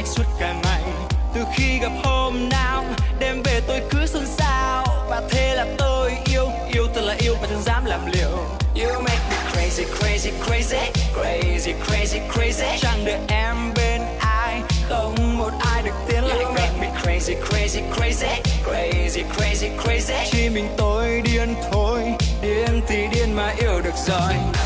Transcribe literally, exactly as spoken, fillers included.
suốt cả ngày. Từ khi gặp hôm nào đêm về tôi cứ xôn xao, và thế là tôi yêu yêu thật là yêu và chẳng dám làm liều. You make me crazy crazy crazy crazy crazy crazy. Chẳng đợi em bên ai, không một ai được tiến lại. You make me crazy crazy crazy crazy crazy crazy. Chỉ mình tôi điên thôi, điên thì điên mà yêu được rồi.